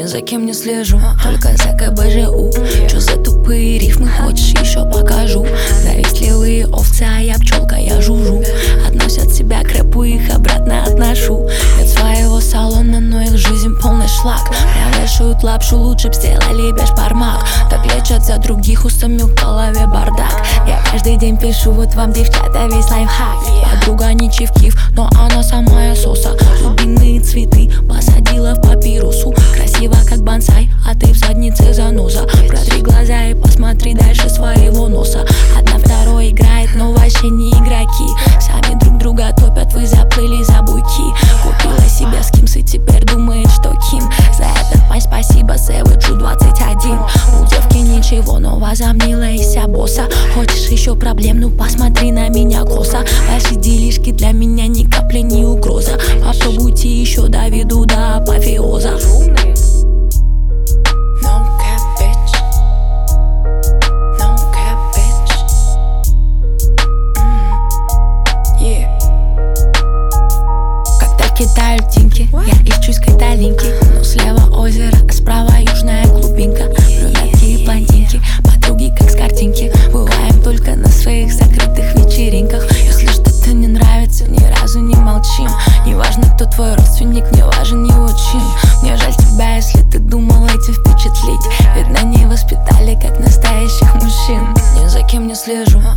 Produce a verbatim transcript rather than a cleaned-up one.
за кем не слежу, только за ка бэ жэ у. Чё за тупые рифмы, хочешь еще покажу? Завистливые овцы, а я пчелка, я жужу. Относят себя к рэпу, их обратно отношу. Нет своего салона, но их жизнь полный шлак. Прям вешают лапшу, лучше б сделали бешбармак. Так лечат за других, устами в голове бардак. Я каждый день пишу, вот вам, девчата, весь лайфхак. Подруга не чивкив, но она самая соса. Любимые цветы посадила в папирусу. Красиво как бонсай, а ты в заднице заноза. Протри глаза и посмотри дальше своего носа. Одна второй играет, но вообще не игроки. Сами друг друга топят, вы заплыли за буйки. Купила себе скимс и теперь думает, что Ким. За этот пань спасибо Сэвиджу двадцать один. У девки ничего, но возомнила из себя босса. Хочешь еще проблем, ну посмотри на меня косо. Ваши делишки для меня ни капли не угроза. Попробуйте еще, доведу до апофеоза. Кидают тинки, я ищу каталинки. Но слева озеро, а справа южная глубинка. Брюнетки и блондинки, подруги как с картинки. Бываем только на своих закрытых вечеринках. Если что-то не нравится, ни разу не молчим. Не важно, кто твой родственник, не важен его чин. Мне жаль тебя, если ты думал эти впечатлить. Видно, не воспитали, как настоящих мужчин. Ни за кем не слежу,